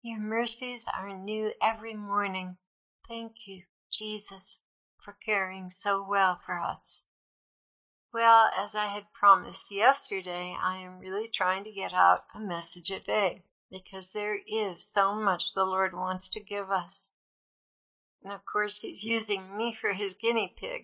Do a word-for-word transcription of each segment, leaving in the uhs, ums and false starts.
Your mercies are new every morning. Thank you, Jesus, for caring so well for us. Well, as I had promised yesterday, I am really trying to get out a message a day because there is so much the Lord wants to give us. And of course, He's using me for His guinea pig.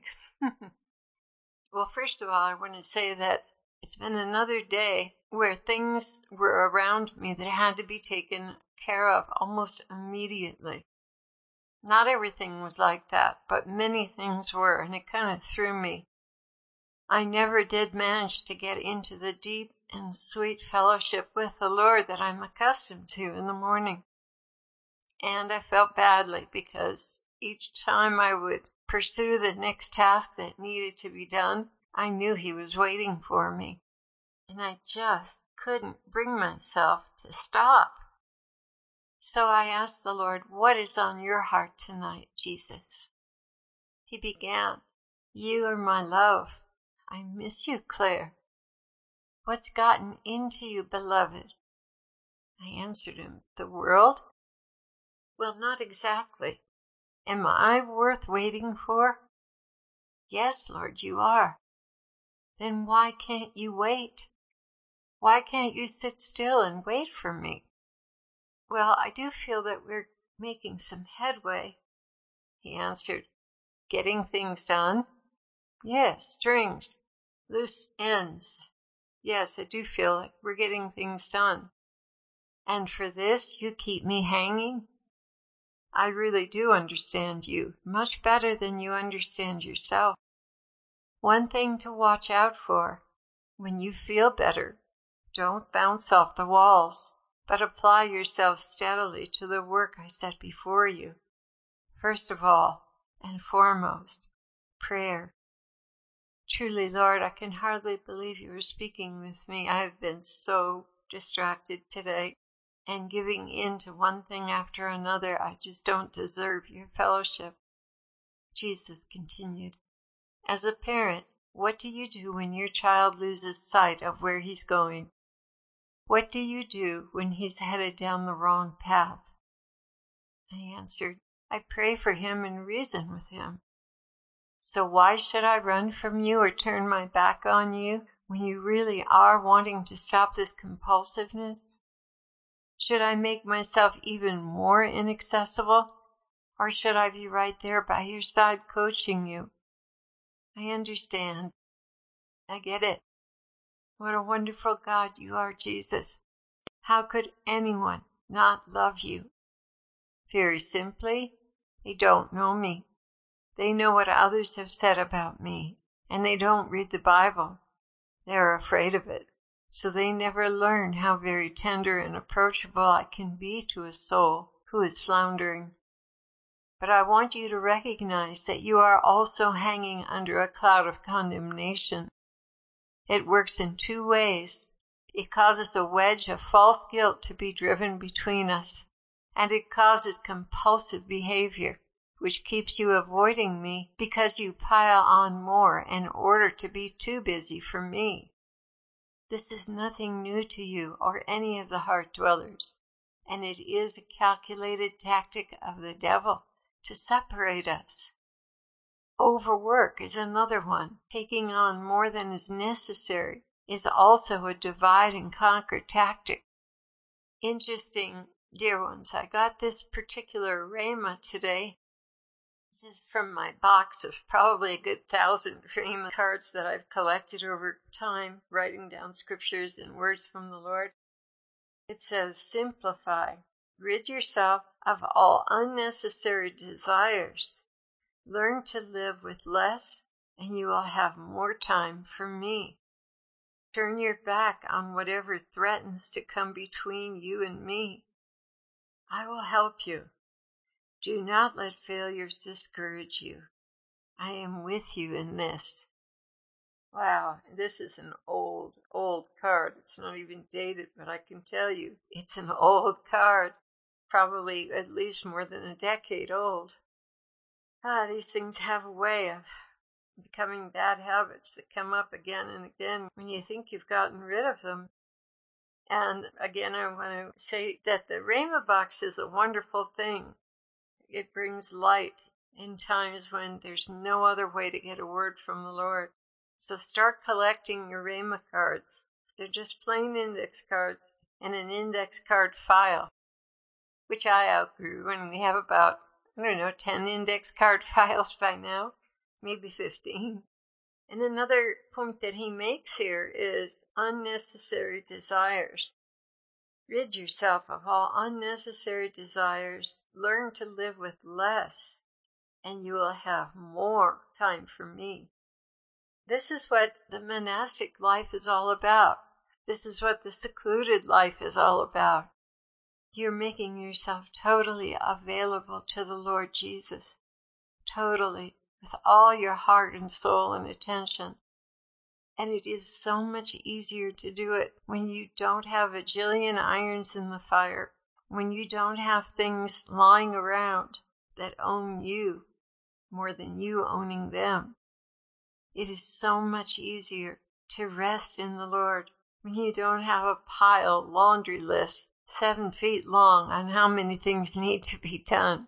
Well, first of all, I want to say that it's been another day where things were around me that had to be taken care of almost immediately. Not everything was like that, but many things were, and it kind of threw me. I never did manage to get into the deep and sweet fellowship with the Lord that I'm accustomed to in the morning. And I felt badly because each time I would pursue the next task that needed to be done, I knew He was waiting for me. And I just couldn't bring myself to stop. So I asked the Lord, what is on your heart tonight, Jesus? He began, you are my love. I miss you, Claire. What's gotten into you, beloved? I answered him, the world? Well, not exactly. Am I worth waiting for? Yes, Lord, you are. Then why can't you wait? Why can't you sit still and wait for me? Well, I do feel that we're making some headway. He answered, getting things done? Yes, strings, loose ends. Yes, I do feel like we're getting things done. And for this, you keep me hanging? I really do understand you, much better than you understand yourself. One thing to watch out for. When you feel better, don't bounce off the walls, but apply yourself steadily to the work I set before you. First of all, and foremost, prayer. Truly, Lord, I can hardly believe you are speaking with me. I have been so distracted today and giving in to one thing after another. I just don't deserve your fellowship. Jesus continued, as a parent, what do you do when your child loses sight of where he's going? What do you do when he's headed down the wrong path? I answered, I pray for him and reason with him. So why should I run from you or turn my back on you when you really are wanting to stop this compulsiveness? Should I make myself even more inaccessible, or should I be right there by your side coaching you? I understand. I get it. What a wonderful God you are, Jesus. How could anyone not love you? Very simply, they don't know me. They know what others have said about me, and they don't read the Bible. They're afraid of it, so they never learn how very tender and approachable I can be to a soul who is floundering. But I want you to recognize that you are also hanging under a cloud of condemnation. It works in two ways. It causes a wedge of false guilt to be driven between us, and it causes compulsive behavior, which keeps you avoiding me because you pile on more in order to be too busy for me. This is nothing new to you or any of the heart dwellers, and it is a calculated tactic of the devil to separate us. Overwork is another one. Taking on more than is necessary is also a divide and conquer tactic. Interesting, dear ones, I got this particular rhema today. This is from my box of probably a good thousand rhema cards that I've collected over time, writing down scriptures and words from the Lord. It says, simplify. Rid yourself of all unnecessary desires. Learn to live with less, and you will have more time for me. Turn your back on whatever threatens to come between you and me. I will help you. Do not let failures discourage you. I am with you in this. Wow, this is an old, old card. It's not even dated, but I can tell you it's an old card. Probably at least more than a decade old. Ah, these things have a way of becoming bad habits that come up again and again when you think you've gotten rid of them. And again, I want to say that the Rhema box is a wonderful thing. It brings light in times when there's no other way to get a word from the Lord. So start collecting your Rhema cards. They're just plain index cards and an index card file, which I outgrew, and we have about, I don't know, ten index card files by now, maybe fifteen. And another point that he makes here is unnecessary desires. Rid yourself of all unnecessary desires. Learn to live with less, and you will have more time for me. This is what the monastic life is all about. This is what the secluded life is all about. You're making yourself totally available to the Lord Jesus. Totally. With all your heart and soul and attention. And it is so much easier to do it when you don't have a jillion irons in the fire, when you don't have things lying around that own you more than you owning them. It is so much easier to rest in the Lord when you don't have a pile laundry list seven feet long on how many things need to be done.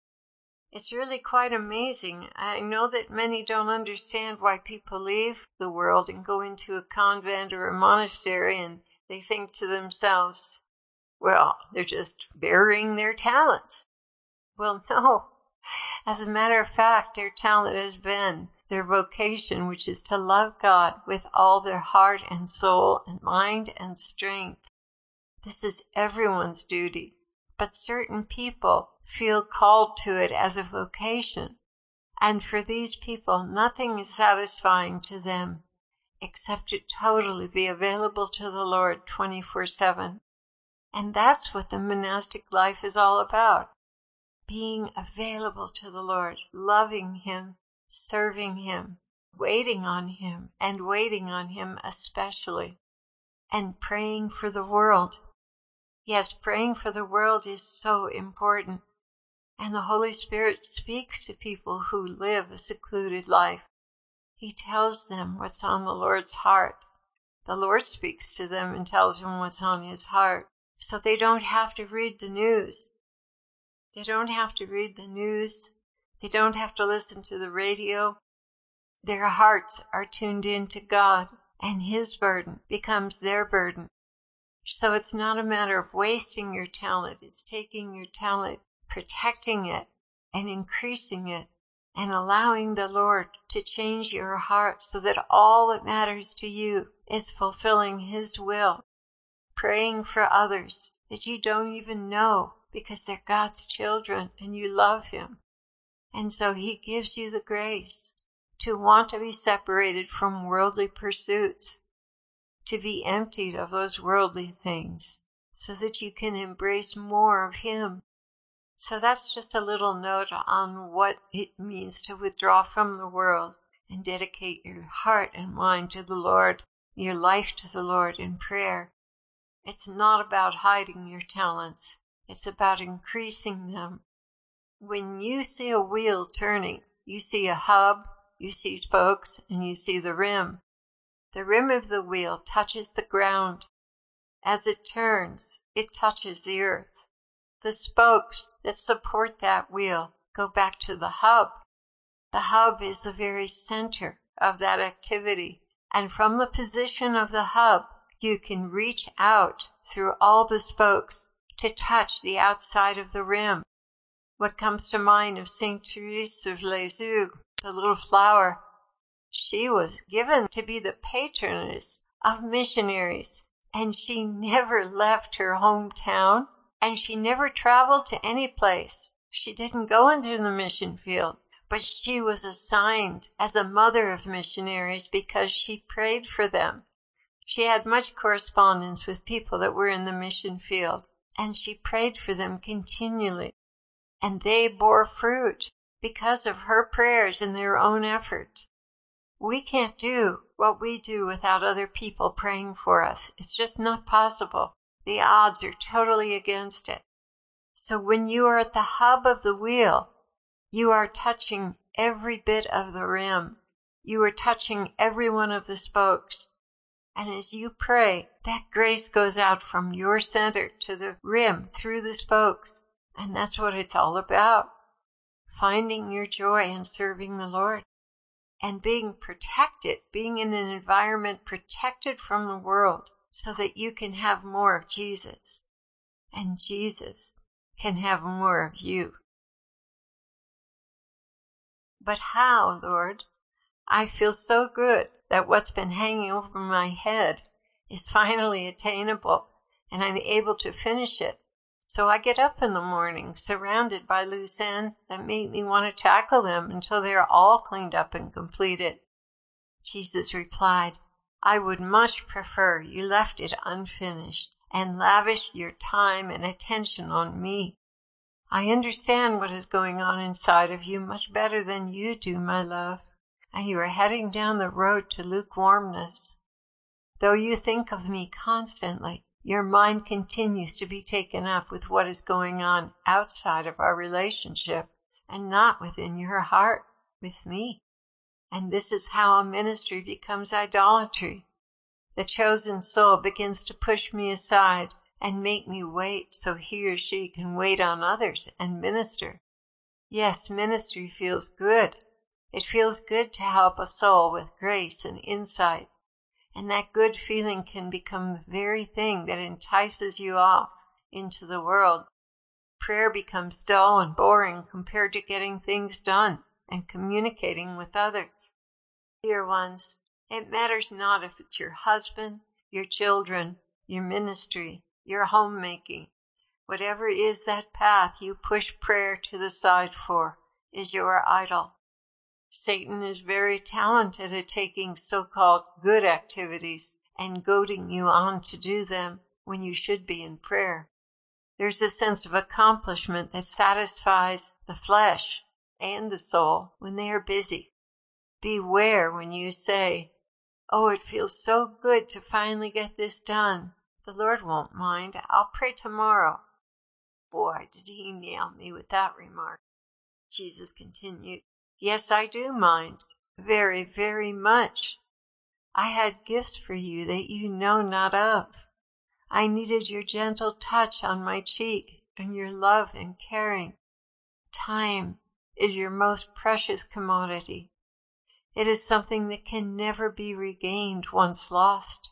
It's really quite amazing. I know that many don't understand why people leave the world and go into a convent or a monastery, and they think to themselves, well, they're just burying their talents. Well, no. As a matter of fact, their talent has been their vocation, which is to love God with all their heart and soul and mind and strength. This is everyone's duty, but certain people feel called to it as a vocation. And for these people, nothing is satisfying to them except to totally be available to the Lord twenty-four seven. And that's what the monastic life is all about. Being available to the Lord, loving Him, serving Him, waiting on Him, and waiting on Him especially, and praying for the world. Yes, praying for the world is so important. And the Holy Spirit speaks to people who live a secluded life. He tells them what's on the Lord's heart. The Lord speaks to them and tells them what's on His heart. So they don't have to read the news. They don't have to read the news. They don't have to listen to the radio. Their hearts are tuned in to God, and His burden becomes their burden. So it's not a matter of wasting your talent. It's taking your talent, protecting it, and increasing it, and allowing the Lord to change your heart so that all that matters to you is fulfilling His will, praying for others that you don't even know because they're God's children and you love Him. And so He gives you the grace to want to be separated from worldly pursuits, to be emptied of those worldly things so that you can embrace more of Him. So that's just a little note on what it means to withdraw from the world and dedicate your heart and mind to the Lord, your life to the Lord in prayer. It's not about hiding your talents. It's about increasing them. When you see a wheel turning, you see a hub, you see spokes, and you see the rim. The rim of the wheel touches the ground. As it turns, it touches the earth. The spokes that support that wheel go back to the hub. The hub is the very center of that activity. And from the position of the hub, you can reach out through all the spokes to touch the outside of the rim. What comes to mind of Saint Therese of Lisieux, the little flower? She was given to be the patroness of missionaries, and she never left her hometown, and she never traveled to any place. She didn't go into the mission field, but she was assigned as a mother of missionaries because she prayed for them. She had much correspondence with people that were in the mission field, and she prayed for them continually. And they bore fruit because of her prayers and their own efforts. We can't do what we do without other people praying for us. It's just not possible. The odds are totally against it. So when you are at the hub of the wheel, you are touching every bit of the rim. You are touching every one of the spokes. And as you pray, that grace goes out from your center to the rim through the spokes. And that's what it's all about. Finding your joy in serving the Lord and being protected, being in an environment protected from the world so that you can have more of Jesus and Jesus can have more of you. But how, Lord? I feel so good that what's been hanging over my head is finally attainable and I'm able to finish it. So I get up in the morning surrounded by loose ends that make me want to tackle them until they're all cleaned up and completed. Jesus replied, I would much prefer you left it unfinished and lavished your time and attention on me. I understand what is going on inside of you much better than you do, my love, and you are heading down the road to lukewarmness. Though you think of me constantly, your mind continues to be taken up with what is going on outside of our relationship and not within your heart with me. And this is how a ministry becomes idolatry. The chosen soul begins to push me aside and make me wait so he or she can wait on others and minister. Yes, ministry feels good. It feels good to help a soul with grace and insight. And that good feeling can become the very thing that entices you off into the world. Prayer becomes dull and boring compared to getting things done and communicating with others. Dear ones, it matters not if it's your husband, your children, your ministry, your homemaking. Whatever is that path you push prayer to the side for is your idol. Satan is very talented at taking so-called good activities and goading you on to do them when you should be in prayer. There's a sense of accomplishment that satisfies the flesh and the soul when they are busy. Beware when you say, oh, it feels so good to finally get this done. The Lord won't mind. I'll pray tomorrow. Boy, did he nail me with that remark. Jesus continued, yes, I do mind, very, very much. I had gifts for you that you know not of. I needed your gentle touch on my cheek and your love and caring. Time is your most precious commodity. It is something that can never be regained once lost.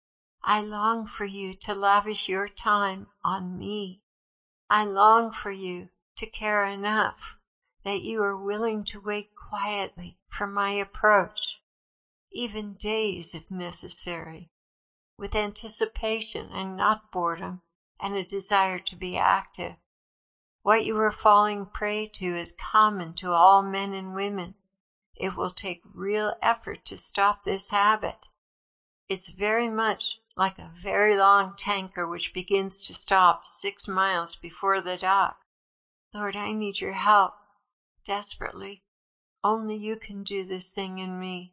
I long for you to lavish your time on me. I long for you to care enough that you are willing to wait quietly for my approach, even days if necessary, with anticipation and not boredom, and a desire to be active. What you are falling prey to is common to all men and women. It will take real effort to stop this habit. It's very much like a very long tanker which begins to stop six miles before the dock. Lord, I need your help, desperately. Only you can do this thing in me.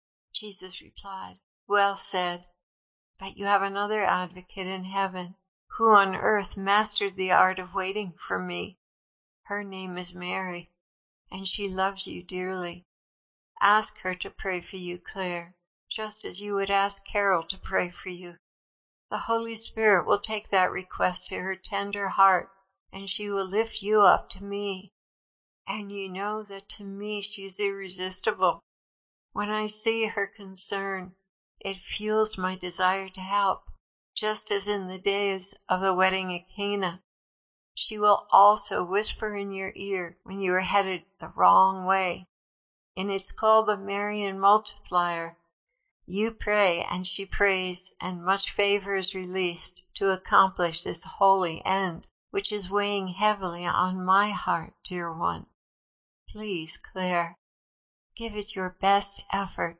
Jesus replied, well said, but you have another advocate in heaven, who on earth mastered the art of waiting for me. Her name is Mary, and she loves you dearly. Ask her to pray for you, Claire, just as you would ask Carol to pray for you. The Holy Spirit will take that request to her tender heart, and she will lift you up to me. And you know that to me she's irresistible. When I see her concern, it fuels my desire to help, just as in the days of the wedding at Cana. She will also whisper in your ear when you are headed the wrong way. And it's called the Marian multiplier. You pray and she prays, and much favor is released to accomplish this holy end, which is weighing heavily on my heart, dear one. Please, Claire, give it your best effort.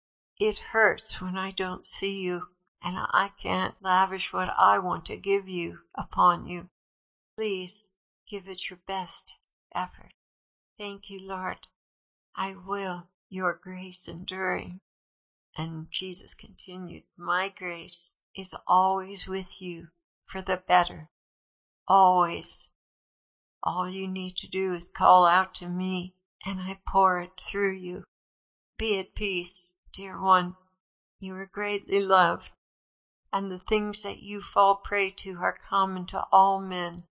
It hurts when I don't see you, and I can't lavish what I want to give you upon you. Please give it your best effort. Thank you, Lord. I will, your grace enduring. And Jesus continued, my grace is always with you for the better. Always. All you need to do is call out to me, and I pour it through you. Be at peace, dear one. You are greatly loved, and the things that you fall prey to are common to all men.